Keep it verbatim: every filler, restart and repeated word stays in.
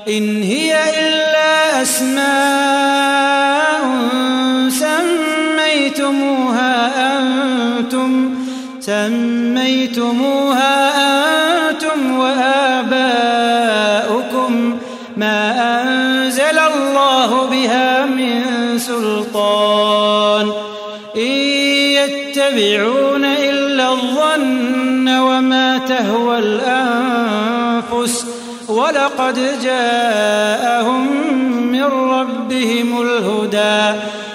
إن هي إلا أسماء سميتموها أنتم سميتموها أنتم وآباؤكم ما أنزل الله بها من سلطان إن يتبعون إلا الظن وما تهوى الأنفس ولقد جاءهم من ربهم الهدى